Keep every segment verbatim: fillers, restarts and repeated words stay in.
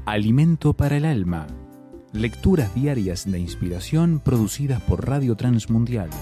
Alimento para el alma. Lecturas diarias de inspiración producidas por Radio Transmundial.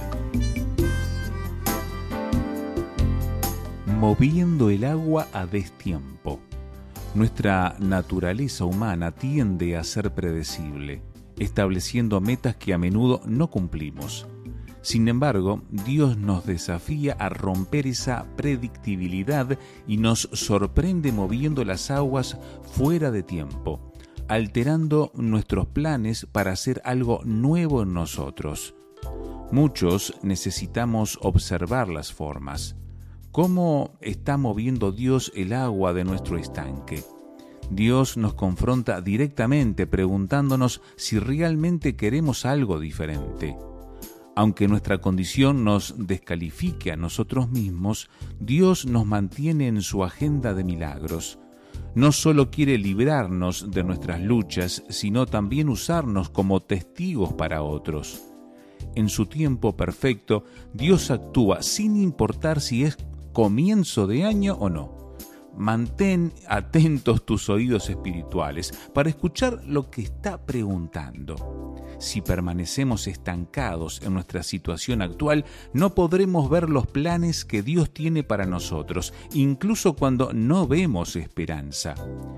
Moviendo el agua a destiempo. Nuestra naturaleza humana tiende a ser predecible, estableciendo metas que a menudo no cumplimos. Sin embargo, Dios nos desafía a romper esa predictibilidad y nos sorprende moviendo las aguas fuera de tiempo, alterando nuestros planes para hacer algo nuevo en nosotros. Muchos necesitamos observar las formas. ¿Cómo está moviendo Dios el agua de nuestro estanque? Dios nos confronta directamente preguntándonos si realmente queremos algo diferente. Aunque nuestra condición nos descalifique a nosotros mismos, Dios nos mantiene en su agenda de milagros. No solo quiere librarnos de nuestras luchas, sino también usarnos como testigos para otros. En su tiempo perfecto, Dios actúa sin importar si es comienzo de año o no. Mantén atentos tus oídos espirituales para escuchar lo que está preguntando. Si permanecemos estancados en nuestra situación actual, no podremos ver los planes que Dios tiene para nosotros, incluso cuando no vemos esperanza.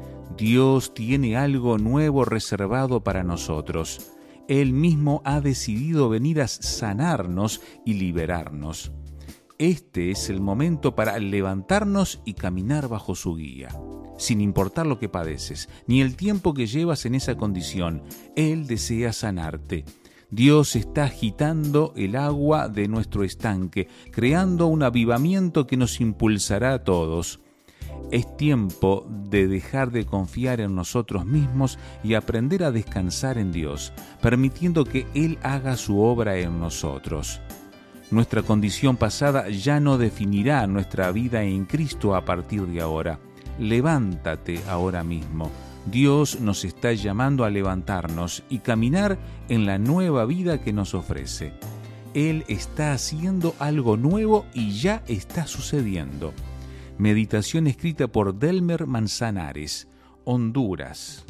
Dios tiene algo nuevo reservado para nosotros. Él mismo ha decidido venir a sanarnos y liberarnos. Este es el momento para levantarnos y caminar bajo su guía. Sin importar lo que padeces, ni el tiempo que llevas en esa condición, Él desea sanarte. Dios está agitando el agua de nuestro estanque, creando un avivamiento que nos impulsará a todos. Es tiempo de dejar de confiar en nosotros mismos y aprender a descansar en Dios, permitiendo que Él haga su obra en nosotros. Nuestra condición pasada ya no definirá nuestra vida en Cristo a partir de ahora. Levántate ahora mismo. Dios nos está llamando a levantarnos y caminar en la nueva vida que nos ofrece. Él está haciendo algo nuevo y ya está sucediendo. Meditación escrita por Delmer Manzanares, Honduras.